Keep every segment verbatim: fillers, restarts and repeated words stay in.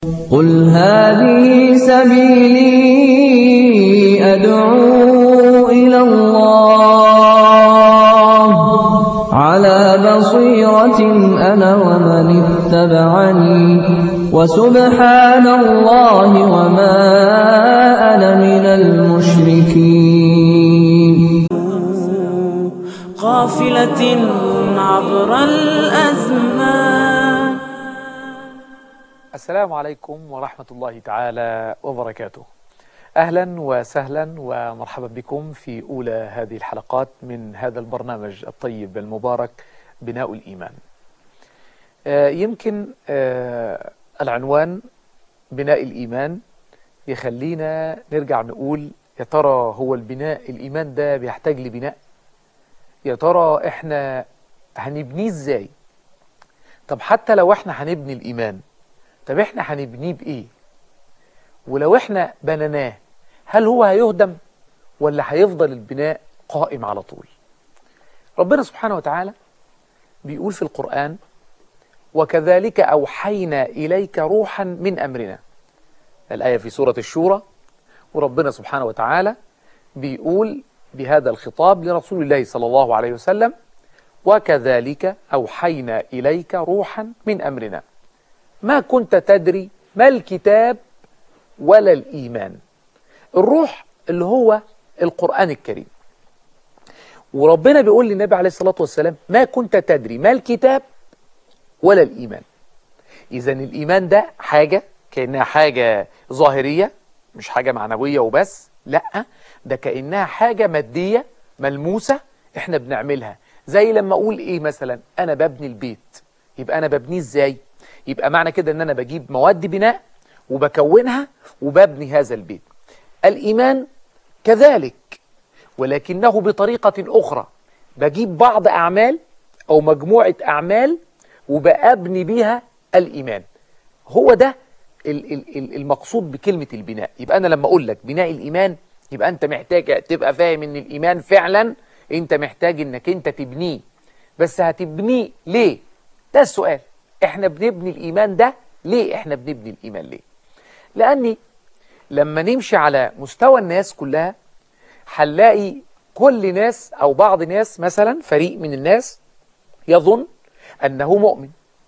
قُلْ هَٰذِهِ سَبِيلِي أَدْعُو إِلَى اللَّهِ ۚ عَلَىٰ بَصِيرَةٍ أَنَا وَمَنِ اتَّبَعَنِي ۖ وَسُبْحَانَ اللَّهِ وَمَا أَنَا مِنَ الْمُشْرِكِينَ. قافلة عبر الأزمان. السلام عليكم ورحمة الله تعالى وبركاته. أهلا وسهلا ومرحبا بكم في أولى هذه الحلقات من هذا البرنامج الطيب المبارك بناء الإيمان. آه يمكن آه العنوان بناء الإيمان يخلينا نرجع نقول يا ترى هو البناء الإيمان ده بيحتاج لبناء؟ يا ترى احنا هنبنيه ازاي؟ طب حتى لو احنا هنبني الإيمان، طب احنا هنبنيه بإيه؟ ولو احنا بنيناه هل هو هيهدم ولا هيفضل البناء قائم على طول؟ ربنا سبحانه وتعالى بيقول في القرآن: وكذلك أوحينا إليك روحا من أمرنا. الآية في سورة الشورى، وربنا سبحانه وتعالى بيقول بهذا الخطاب لرسول الله صلى الله عليه وسلم: وكذلك أوحينا إليك روحا من أمرنا ما كنت تدري ما الكتاب ولا الإيمان. الروح اللي هو القرآن الكريم. وربنا بيقول للنبي عليه الصلاة والسلام: ما كنت تدري ما الكتاب ولا الإيمان. إذن الإيمان ده حاجة كأنها حاجة ظاهرية، مش حاجة معنوية وبس، لأ، ده كأنها حاجة مادية ملموسة احنا بنعملها. زي لما أقول إيه مثلا، أنا ببني البيت، يبقى أنا ببنيه إزاي؟ يبقى معنى كده ان انا بجيب مواد بناء وبكونها وببني هذا البيت. الإيمان كذلك، ولكنه بطريقة أخرى. بجيب بعض أعمال أو مجموعة أعمال وبأبني بيها الإيمان. هو ده المقصود بكلمة البناء. يبقى أنا لما أقول لك بناء الإيمان، يبقى أنت محتاج تبقى فاهم ان الإيمان فعلا أنت محتاج انك أنت تبنيه. بس هتبنيه ليه؟ ده السؤال. احنا بنبني الإيمان ده ليه؟ احنا بنبني الإيمان ليه؟ لأني لما نمشي على مستوى الناس كلها هنلاقي كل ناس أو بعض ناس، مثلا فريق من الناس يظن أنه مؤمن.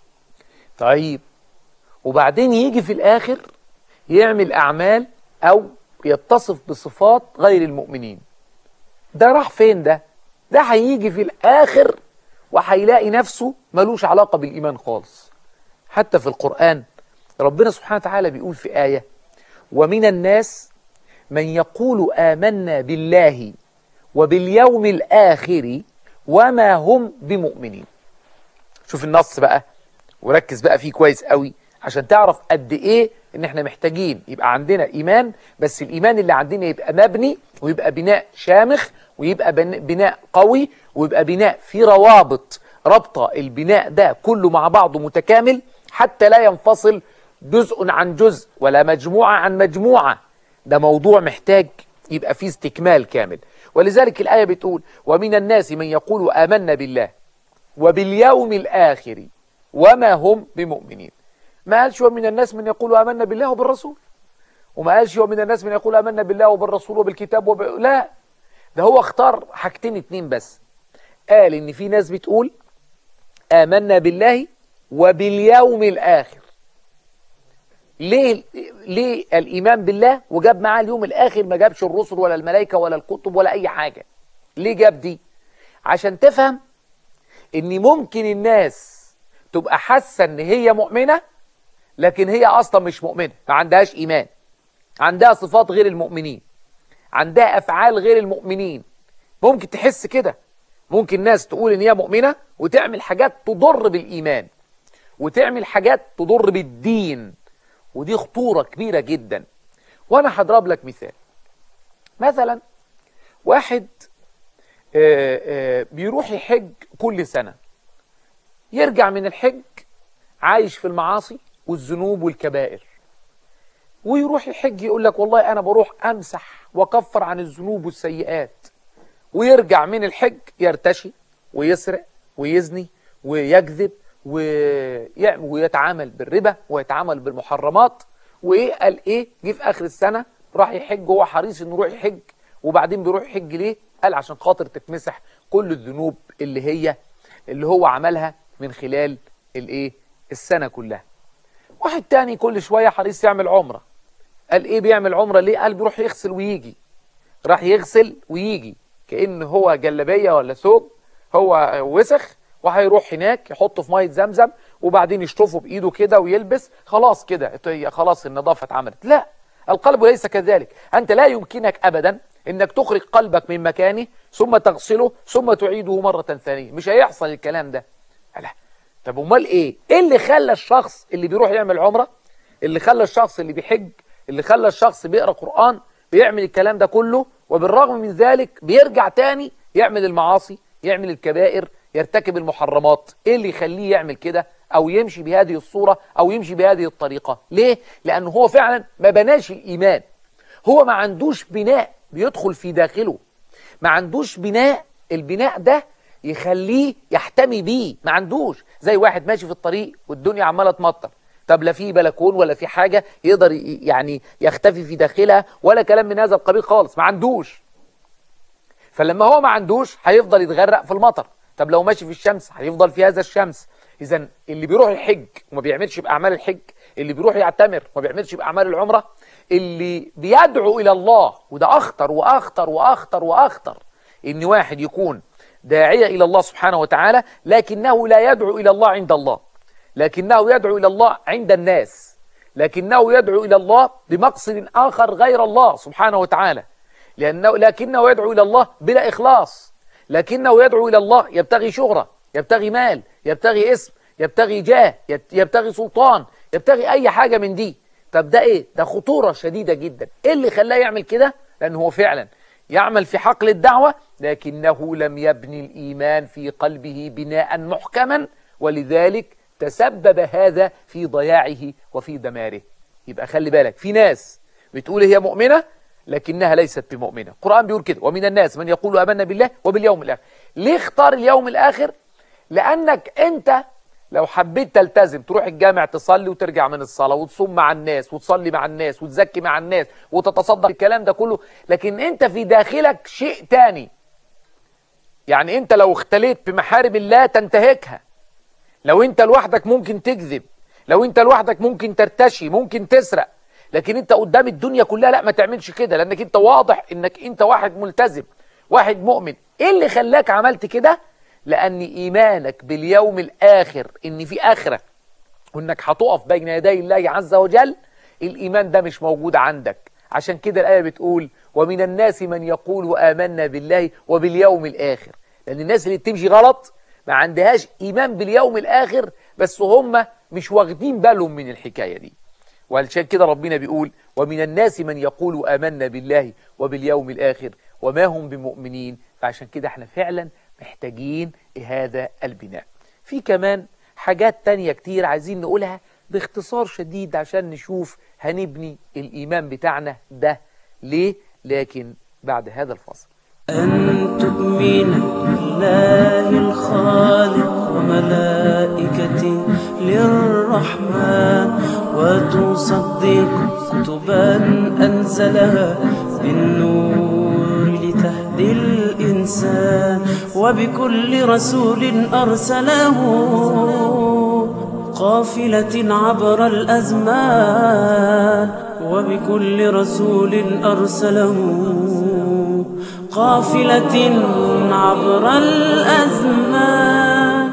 طيب، وبعدين يجي في الآخر يعمل أعمال أو يتصف بصفات غير المؤمنين. ده راح فين ده؟ ده هيجي في الآخر وهيلاقي نفسه ملوش علاقة بالإيمان خالص. حتى في القرآن ربنا سبحانه وتعالى بيقول في آية: ومن الناس من يقول آمنا بالله وباليوم الآخر وما هم بمؤمنين. شوف النص بقى وركز بقى فيه كويس قوي عشان تعرف قد إيه إن إحنا محتاجين يبقى عندنا إيمان، بس الإيمان اللي عندنا يبقى مبني ويبقى بناء شامخ ويبقى بناء قوي ويبقى بناء في روابط ربط البناء ده كله مع بعضه متكامل، حتى لا ينفصل جزء عن جزء ولا مجموعة عن مجموعة. ده موضوع محتاج يبقى فيه استكمال كامل. ولذلك الآية بتقول: ومن الناس من يقول آمنا بالله وباليوم الآخر وما هم بمؤمنين. ما قالش ومن الناس من يقول آمنا بالله وبالرسول، وما قالش ومن الناس من يقول آمنا بالله وبالرسول وبالكتاب وب... لا، ده هو اختار حاجتين اتنين بس. قال إن في ناس بتقول آمنا بالله وباليوم الآخر. ليه ليه الإيمان بالله وجاب معاه اليوم الآخر، ما جابش الرسل ولا الملائكة ولا الكتب ولا أي حاجة؟ ليه جاب دي؟ عشان تفهم إن ممكن الناس تبقى حاسة إن هي مؤمنة لكن هي أصلا مش مؤمنة، ما عندهاش إيمان، عندها صفات غير المؤمنين، عندها أفعال غير المؤمنين. ممكن تحس كده. ممكن ناس تقول إن هي مؤمنة وتعمل حاجات تضر بالإيمان وتعمل حاجات تضر بالدين، ودي خطورة كبيرة جدا. وأنا هضرب لك مثال. مثلا واحد آآ آآ بيروح يحج كل سنة، يرجع من الحج عايش في المعاصي والذنوب والكبائر، ويروح يحج يقول لك والله أنا بروح أمسح وكفر عن الذنوب والسيئات، ويرجع من الحج يرتشي ويسرق ويزني ويكذب ويتعامل بالربا ويتعامل بالمحرمات، وايه قال ايه؟ جه في اخر السنه راح يحج، هو حريص انه يروح يحج، وبعدين بيروح يحج ليه؟ قال عشان خاطر تتمسح كل الذنوب اللي هي اللي هو عملها من خلال الايه؟ السنه كلها. واحد تاني كل شويه حريص يعمل عمره، قال ايه بيعمل عمره ليه؟ قال بيروح يغسل ويجي، راح يغسل ويجي كأن هو جلابيه ولا ثوب هو وسخ، وهيروح هناك يحطه في ميه زمزم وبعدين يشطفه بايده كده ويلبس، خلاص كده خلاص النظافه اتعملت. لا، القلب ليس كذلك. انت لا يمكنك ابدا انك تخرج قلبك من مكانه ثم تغسله ثم تعيده مره ثانيه، مش هيحصل الكلام ده. لا. طب امال ايه؟ ايه اللي خلى الشخص اللي بيروح يعمل عمره، اللي خلى الشخص اللي بيحج، اللي خلى الشخص بيقرا قرآن بيعمل الكلام ده كله، وبالرغم من ذلك بيرجع تاني يعمل المعاصي، يعمل الكبائر، يرتكب المحرمات؟ ايه اللي يخليه يعمل كده او يمشي بهذه الصورة او يمشي بهذه الطريقة؟ ليه؟ لانه هو فعلا ما بناش الايمان، هو ما عندوش بناء بيدخل في داخله، ما عندوش بناء، البناء ده يخليه يحتمي بيه، ما عندوش. زي واحد ماشي في الطريق والدنيا عمالة تمطر، طب لا في بلكون ولا في حاجة يقدر يعني يختفي في داخلها ولا كلام من هذا القبيل خالص، ما عندوش. فلما هو ما عندوش هيفضل يتغرق في المطر. طب لو ماشي في الشمس هيفضل في هذا الشمس. إذن اللي بيروح يحج وما بيعملش بأعمال الحج، اللي بيروح يعتمر وما بيعملش بأعمال العمرة، اللي بيدعو إلى الله، وده أخطر وأخطر وأخطر وأخطر، إن واحد يكون داعية إلى الله سبحانه وتعالى لكنه لا يدعو إلى الله عند الله، لكنه يدعو إلى الله عند الناس، لكنه يدعو إلى الله بمقصد آخر غير الله سبحانه وتعالى، لأنه لكنه يدعو إلى الله بلا إخلاص، لكنه يدعو إلى الله يبتغي شهرة، يبتغي مال، يبتغي اسم، يبتغي جاه، يبتغي سلطان، يبتغي أي حاجة من دي. طب ده إيه؟ ده خطورة شديدة جدا. إيه اللي خلاه يعمل كده؟ لأنه هو فعلا يعمل في حقل الدعوة لكنه لم يبني الإيمان في قلبه بناء محكما، ولذلك تسبب هذا في ضياعه وفي دماره. يبقى خلي بالك، في ناس بتقول هي مؤمنة لكنها ليست بمؤمنة. القرآن بيقول كده: ومن الناس من يقول آمنا بالله وباليوم الآخر. ليه اختار اليوم الآخر؟ لأنك أنت لو حبيت تلتزم تروح الجامع تصلي وترجع من الصلاة وتصوم مع الناس وتصلي مع الناس وتزكي مع الناس وتتصدق، الكلام ده كله، لكن أنت في داخلك شيء تاني. يعني أنت لو اختليت بمحارم الله تنتهكها، لو أنت لوحدك ممكن تكذب، لو أنت لوحدك ممكن ترتشي، ممكن تسرق، لكن أنت قدام الدنيا كلها لا، ما تعملش كده، لأنك أنت واضح أنك أنت واحد ملتزم، واحد مؤمن. إيه اللي خلاك عملت كده؟ لأن إيمانك باليوم الآخر، إن في آخرة وإنك هتقف بين يدي الله عز وجل، الإيمان ده مش موجود عندك. عشان كده الآية بتقول: ومن الناس من يقول آمنا بالله وباليوم الآخر. لأن الناس اللي بتمشي غلط ما عندهاش إيمان باليوم الآخر، بس هم مش واخدين بالهم من الحكاية دي. وعشان كده ربنا بيقول: ومن الناس من يقول آمنا بالله وباليوم الآخر وما هم بمؤمنين. فعشان كده احنا فعلا محتاجين هذا البناء. في كمان حاجات تانية كتير عايزين نقولها باختصار شديد عشان نشوف هنبني الإيمان بتاعنا ده ليه، لكن بعد هذا الفصل. أن تؤمن بالله الخالق وملائكته للرحمن، وتصدق كتبا أنزلها بالنور لتهدي الإنسان، وبكل رسول أرسله قافلة عبر الأزمان، وبكل رسول أرسله قافلة عبر الأزمان.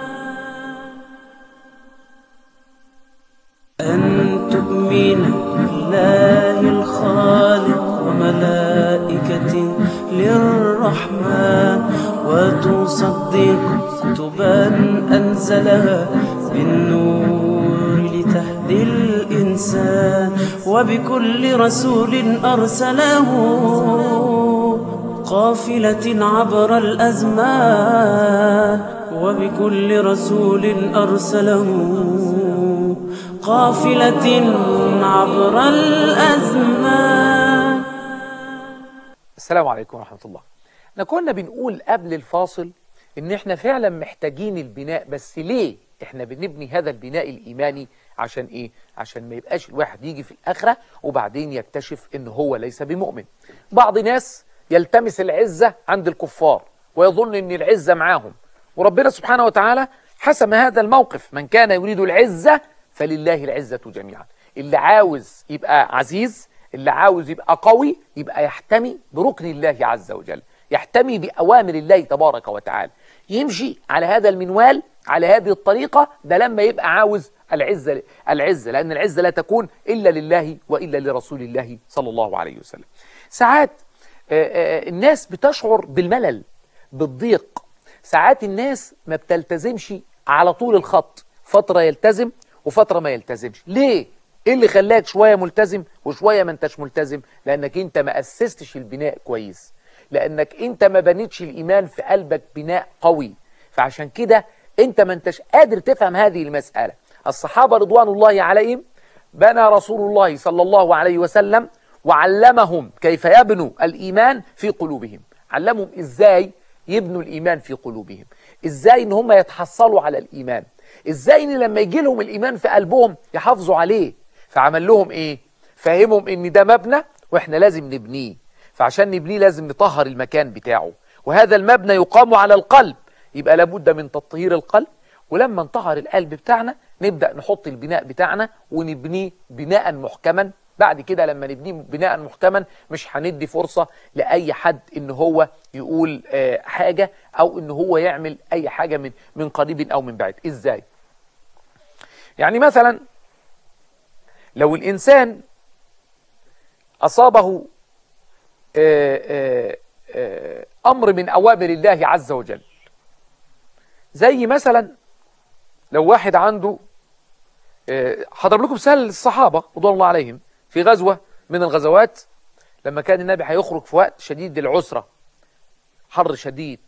أن تؤمن بالله الخالق وملائكته للرحمن، وتصدق كتبا أنزلها بالنور لتهدي الإنسان، وبكل رسول أرسله قافلة عبر الأزمان، وبكل رسول أرسله قافلة عبر الأزمان. السلام عليكم ورحمة الله. احنا كنا بنقول قبل الفاصل ان احنا فعلا محتاجين البناء، بس ليه؟ احنا بنبني هذا البناء الإيماني عشان ايه؟ عشان ما يبقاش الواحد يجي في الآخرة وبعدين يكتشف ان هو ليس بمؤمن. بعض ناس يلتمس العزة عند الكفار ويظن ان العزة معاهم، وربنا سبحانه وتعالى حسم هذا الموقف: من كان يريد العزة فلله العزة جميعا. اللي عاوز يبقى عزيز، اللي عاوز يبقى قوي، يبقى يحتمي بركن الله عز وجل، يحتمي بأوامر الله تبارك وتعالى، يمشي على هذا المنوال، على هذه الطريقة. ده لما يبقى عاوز العزة العزة لأن العزة لا تكون إلا لله وإلا لرسول الله صلى الله عليه وسلم. ساعات الناس بتشعر بالملل، بالضيق. ساعات الناس ما بتلتزمش على طول الخط، فترة يلتزم وفترة ما يلتزمش. ليه؟ ايه اللي خلاك شوية ملتزم وشوية ما انتش ملتزم؟ لأنك انت ما أسستش البناء كويس، لأنك انت ما بنيتش الإيمان في قلبك بناء قوي. فعشان كده انت ما انتش قادر تفهم هذه المسألة. الصحابة رضوان الله عليهم بنى رسول الله صلى الله عليه وسلم وعلمهم كيف يبنوا الإيمان في قلوبهم. علمهم ازاي يبنوا الإيمان في قلوبهم، ازاي ان هم يتحصلوا على الإيمان، ازاي ان لما يجي لهم الإيمان في قلبهم يحافظوا عليه. فعمل لهم ايه؟ فهمهم ان ده مبنى واحنا لازم نبنيه، فعشان نبنيه لازم نطهر المكان بتاعه، وهذا المبنى يقام على القلب، يبقى لابد من تطهير القلب. ولما نطهر القلب بتاعنا نبدأ نحط البناء بتاعنا ونبنيه بناء محكما. بعد كده لما نبنيه بناء محكما مش هندي فرصة لأي حد ان هو يقول آه حاجة او ان هو يعمل اي حاجة من من قريب او من بعيد. ازاي؟ يعني مثلا لو الإنسان أصابه آآ آآ آآ أمر من أوامر الله عز وجل، زي مثلا لو واحد عنده، هضرب لكم مثال الصحابة رضوان الله عليهم في غزوة من الغزوات، لما كان النبي هيخرج في وقت شديد العسرة، حر شديد،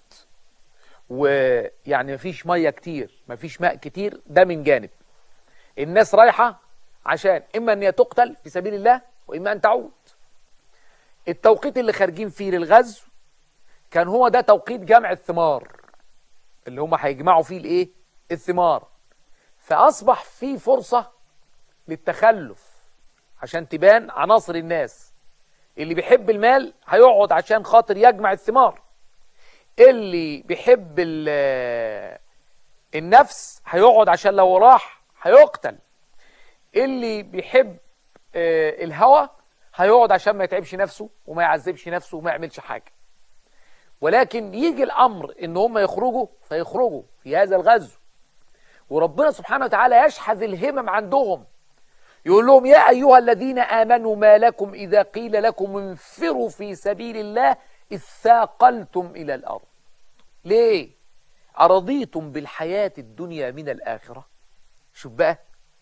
ويعني مفيش مية كتير، مفيش ماء كتير، ده من جانب. الناس رايحة عشان إما أن تقتل في سبيل الله وإما أن تعود. التوقيت اللي خارجين فيه للغزو كان هو ده توقيت جمع الثمار، اللي هم هيجمعوا فيه الايه؟ الثمار. فأصبح فيه فرصة للتخلف عشان تبان عناصر الناس. اللي بيحب المال هيقعد عشان خاطر يجمع الثمار، اللي بيحب النفس هيقعد عشان لو راح هيقتل، اللي بيحب الهوى هيقعد عشان ما يتعبش نفسه وما يعذبش نفسه وما يعملش حاجة. ولكن يجي الأمر إن هم يخرجوا فيخرجوا في هذا الغزو، وربنا سبحانه وتعالى يشحذ الهمم عندهم، يقول لهم: يا أيها الذين آمنوا ما لكم إذا قيل لكم انفروا في سبيل الله إذ ثاقلتم إلى الأرض. ليه؟ أرضيتم بالحياة الدنيا من الآخرة؟ شوف بقى،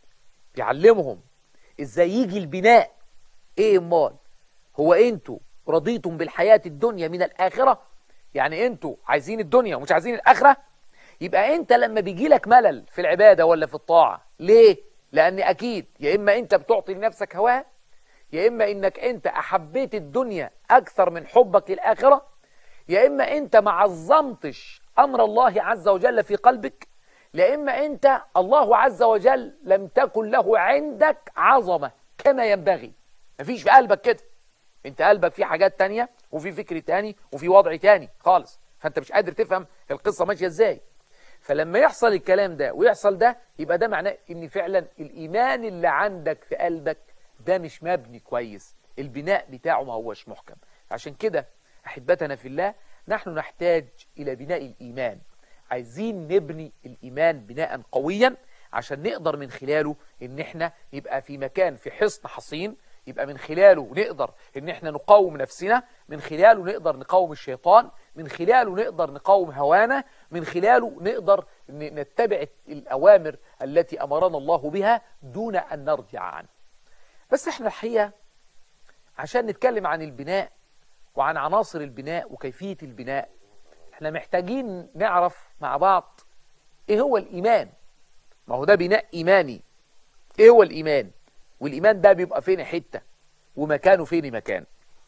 بيعلمهم إزاي يجي البناء. إيه امال؟ هو أنتوا رضيتم بالحياة الدنيا من الآخرة؟ يعني أنتوا عايزين الدنيا ومش عايزين الآخرة؟ يبقى أنت لما بيجي لك ملل في العبادة ولا في الطاعة، ليه؟ لأن أكيد يا إما أنت بتعطي لنفسك هواها، يا إما إنك أنت أحبيت الدنيا أكثر من حبك للآخرة، يا إما أنت ما عظمتش أمر الله عز وجل في قلبك، يا إما أنت الله عز وجل لم تكن له عندك عظمة كما ينبغي. مفيش في قلبك كده، أنت قلبك فيه حاجات تانية وفي فكر تاني وفي وضع تاني خالص، فأنت مش قادر تفهم القصة ماشية إزاي. فلما يحصل الكلام ده ويحصل ده، يبقى ده معناه ان فعلا الايمان اللي عندك في قلبك ده مش مبني كويس، البناء بتاعه ما هوش محكم. عشان كده احبتنا في الله، نحن نحتاج الى بناء الايمان. عايزين نبني الايمان بناء قويا عشان نقدر من خلاله ان احنا يبقى في مكان، في حصن حصين، يبقى من خلاله نقدر ان احنا نقاوم نفسنا، من خلاله نقدر نقاوم الشيطان، من خلاله نقدر نقاوم هوانا، من خلاله نقدر نتبع الأوامر التي أمرنا الله بها دون أن نرجع عنه. بس احنا الحقيقة عشان نتكلم عن البناء وعن عناصر البناء وكيفية البناء، احنا محتاجين نعرف مع بعض ايه هو الإيمان. ما هو ده بناء إيماني. ايه هو الإيمان؟ والإيمان ده بيبقى فين حتة ومكانه فين مكان.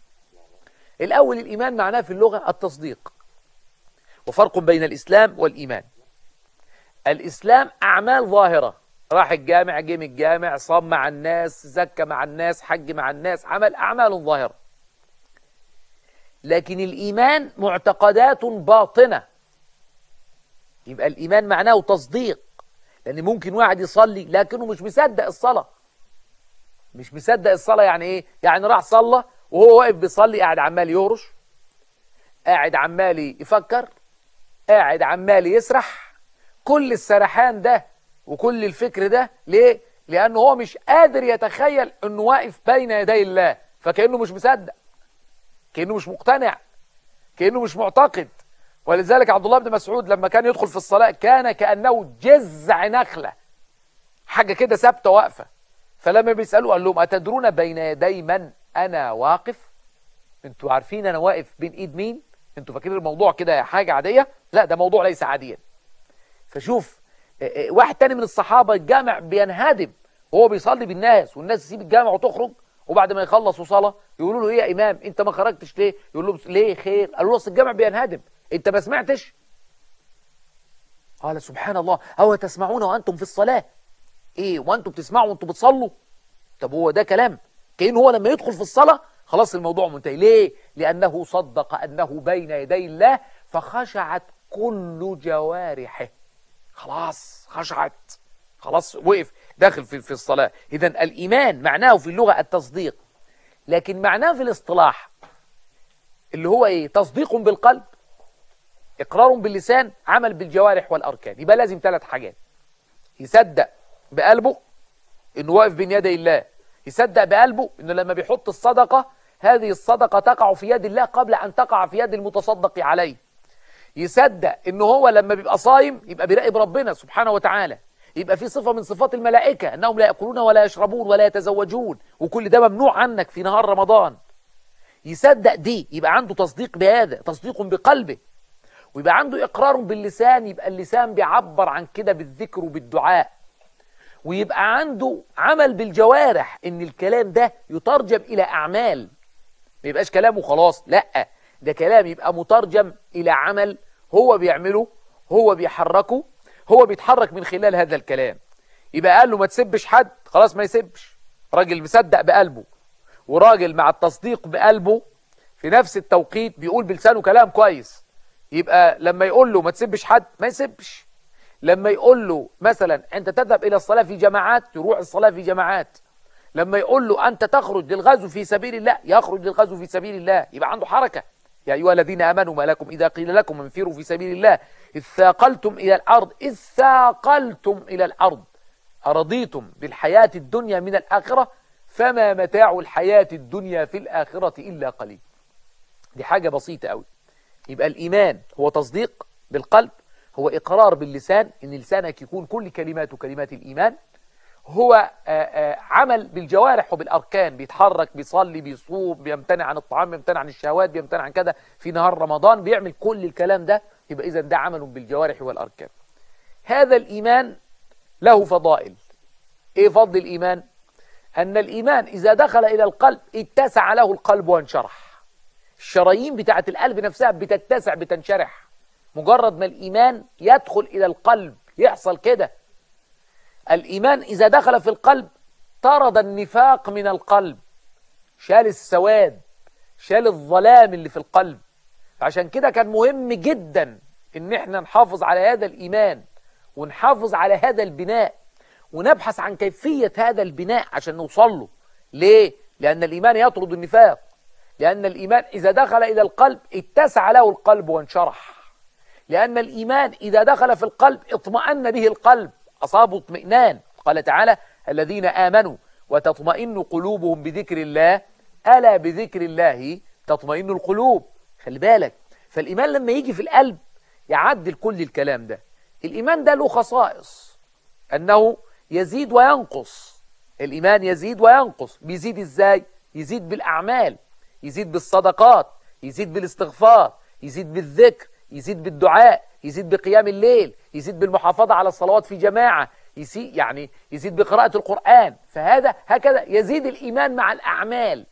الأول، الإيمان معناه في اللغة التصديق، وفرق بين الإسلام والإيمان. الإسلام أعمال ظاهرة، راح الجامع، جه من الجامع، صام مع الناس، زكى مع الناس، حج مع الناس، عمل أعمال ظاهرة. لكن الإيمان معتقدات باطنة. يبقى الإيمان معناه تصديق، لأن ممكن واحد يصلي لكنه مش مصدق الصلاة. مش مصدق الصلاة يعني إيه؟ يعني راح صلى وهو واقف بيصلي قاعد عمال يهرش، قاعد عمال يفكر، قاعد عمال يسرح. كل السرحان ده وكل الفكر ده ليه؟ لأنه هو مش قادر يتخيل أنه واقف بين يدي الله، فكأنه مش مصدق، كأنه مش مقتنع، كأنه مش معتقد. ولذلك عبد الله بن مسعود لما كان يدخل في الصلاة كان كأنه جذع نخلة، حاجة كده ثابتة واقفة. فلما بيسألوا قال لهم أتدرون بين يدي من أنا واقف؟ انتوا عارفين أنا واقف بين إيد مين؟ انتوا فاكرين الموضوع كده حاجة عادية؟ لا، ده موضوع ليس عاديا. فشوف واحد تاني من الصحابة الجامع بينهدم وهو بيصلي بالناس، والناس تسيب الجامع وتخرج، وبعد ما يخلصوا صلاة يقولوا له ايه يا إمام انت ما خرجتش ليه؟ يقول لهم ليه خير؟ قالوا له اصل الجامع بينهدم، انت ما سمعتش؟ قال سبحان الله، أو تسمعون وأنتم في الصلاة؟ ايه وانتم بتسمعوا وانتم بتصلوا؟ طب هو ده كلام؟ كأنه هو لما يدخل في الصلاة خلاص الموضوع منتهي. ليه؟ لأنه صدق أنه بين يدي الله فخشعت كل جوارحه. خلاص خشعت، خلاص وقف داخل في في الصلاة. إذن الإيمان معناه في اللغة التصديق، لكن معناه في الاصطلاح اللي هو إيه؟ تصديق بالقلب، إقرار باللسان، عمل بالجوارح والأركان. يبقى لازم ثلاث حاجات: يصدق بقلبه إنه واقف بين يدي الله، يصدق بقلبه إنه لما بيحط الصدقة هذه الصدقة تقع في يد الله قبل أن تقع في يد المتصدق عليه، يصدق إنه هو لما بيبقى صايم يبقى بيراقب ربنا سبحانه وتعالى، يبقى في صفة من صفات الملائكة أنهم لا يأكلون ولا يشربون ولا يتزوجون، وكل ده ممنوع عنك في نهار رمضان. يصدق دي، يبقى عنده تصديق بهذا، تصديق بقلبه. ويبقى عنده إقرار باللسان، يبقى اللسان بيعبر عن كده بالذكر وبالدعاء. ويبقى عنده عمل بالجوارح، إن الكلام ده يترجم إلى أعمال، ما يبقاش كلامه خلاص، لأ، ده كلام يبقى مترجم إلى عمل هو بيعمله، هو بيحركه، هو بيتحرك من خلال هذا الكلام. يبقى قال له ما تسبش حد، خلاص ما يسبش، راجل مصدق بقلبه، وراجل مع التصديق بقلبه في نفس التوقيت بيقول بلسانه كلام كويس. يبقى لما يقول له ما تسبش حد ما يسبش، لما يقول له مثلا أنت تذهب إلى الصلاة في جماعات يروح الصلاة في جماعات، لما يقول له أنت تخرج للغزو في سبيل الله يخرج للغزو في سبيل الله، يبقى عنده حركة. يا أيها الذين آمنوا ما لكم إذا قيل لكم انفروا في سبيل الله إذ ثاقلتم إلى الأرض إذ ثاقلتم إلى الأرض أرضيتم بالحياة الدنيا من الآخرة فما متاع الحياة الدنيا في الآخرة إلا قليل. دي حاجة بسيطة قوي. يبقى الإيمان هو تصديق بالقلب، هو إقرار باللسان، إن لسانك يكون كل كلماته كلمات الإيمان، هو آآ آآ عمل بالجوارح وبالأركان، بيتحرك، بيصلي، بيصوم، بيمتنع عن الطعام، بيمتنع عن الشهوات، بيمتنع عن كذا في نهار رمضان، بيعمل كل الكلام ده. يبقى إذن ده عمل بالجوارح والأركان. هذا الإيمان له فضائل. إيه فضل الإيمان؟ أن الإيمان إذا دخل إلى القلب اتسع له القلب وانشرح. الشرايين بتاعت القلب نفسها بتتسع بتنشرح مجرد ما الإيمان يدخل إلى القلب، يحصل كده. الإيمان إذا دخل في القلب طرد النفاق من القلب، شال السواد، شال الظلام اللي في القلب. عشان كده كان مهم جدا إن احنا نحافظ على هذا الإيمان، ونحافظ على هذا البناء، ونبحث عن كيفية هذا البناء عشان نوصل له. ليه؟ لأن الإيمان يطرد النفاق، لأن الإيمان إذا دخل إلى القلب اتسع له القلب وانشرح، لأن الإيمان إذا دخل في القلب اطمأن به القلب، أصابه اطمئنان. قال تعالى الذين آمنوا وتطمئن قلوبهم بذكر الله ألا بذكر الله تطمئن القلوب. خلي بالك، فالإيمان لما يجي في القلب يعدل كل الكلام ده. الإيمان ده له خصائص، أنه يزيد وينقص. الإيمان يزيد وينقص. بيزيد إزاي؟ يزيد بالأعمال، يزيد بالصدقات، يزيد بالاستغفار، يزيد بالذكر، يزيد بالدعاء، يزيد بقيام الليل، يزيد بالمحافظة على الصلوات في جماعة، يزيد يعني يزيد بقراءة القرآن. فهذا هكذا يزيد الإيمان مع الأعمال،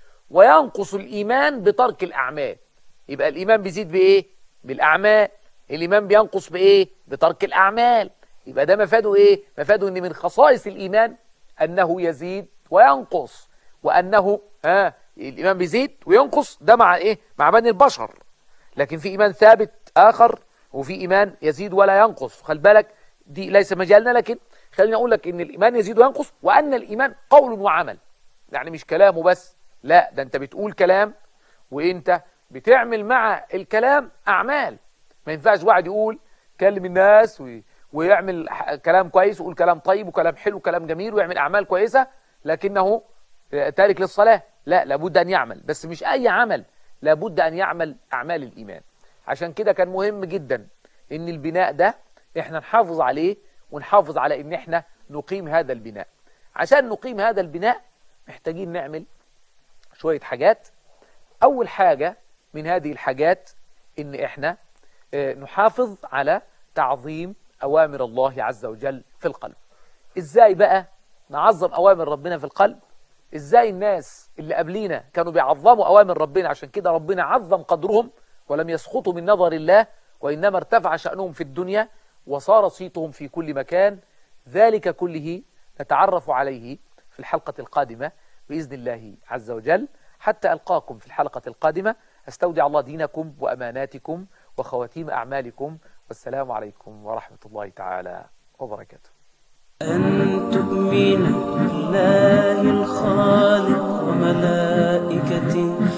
وينقص الإيمان بترك الأعمال. يبقى الإيمان بيزيد بإيه؟ بالأعمال. الإيمان بينقص بإيه؟ بترك الأعمال. يبقى ده مفاده إيه؟ مفاده إن من خصائص الإيمان أنه يزيد وينقص، وأنه ها الإيمان بيزيد وينقص، ده مع إيه؟ مع بني البشر. لكن في إيمان ثابت آخر، وفي إيمان يزيد ولا ينقص. خلي بالك دي ليس مجالنا، لكن خليني أقول لك إن الإيمان يزيد وينقص، وأن الإيمان قول وعمل، يعني مش كلامه بس، لا ده أنت بتقول كلام وأنت بتعمل مع الكلام أعمال. ما ينفعش واحد يقول كلم الناس وي... ويعمل كلام كويس ويقول كلام طيب وكلام حلو وكلام جميل ويعمل أعمال كويسة لكنه تارك للصلاة. لا، لابد أن يعمل، بس مش أي عمل، لابد أن يعمل أعمال الإيمان. عشان كده كان مهم جدا إن البناء ده إحنا نحافظ عليه، ونحافظ على إن إحنا نقيم هذا البناء. عشان نقيم هذا البناء محتاجين نعمل شوية حاجات. أول حاجة من هذه الحاجات إن إحنا نحافظ على تعظيم أوامر الله عز وجل في القلب. إزاي بقى نعظم أوامر ربنا في القلب؟ إزاي الناس اللي قبلينا كانوا بيعظموا أوامر ربنا، عشان كده ربنا عظم قدرهم ولم يسخطوا من نظر الله، وإنما ارتفع شأنهم في الدنيا وصار صيتهم في كل مكان. ذلك كله نتعرف عليه في الحلقة القادمة بإذن الله عز وجل. حتى ألقاكم في الحلقة القادمة، أستودع الله دينكم وأماناتكم وخواتيم أعمالكم، والسلام عليكم ورحمة الله تعالى وبركاته. أن تؤمن بالله الخالق وملائكته